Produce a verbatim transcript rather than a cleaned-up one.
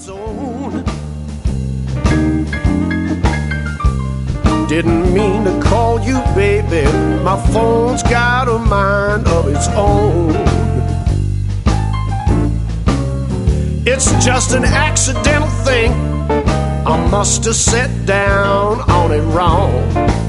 its own. Didn't mean to call you, baby. My phone's got a mind of its own. It's just an accidental thing. I must have sat down on it wrong.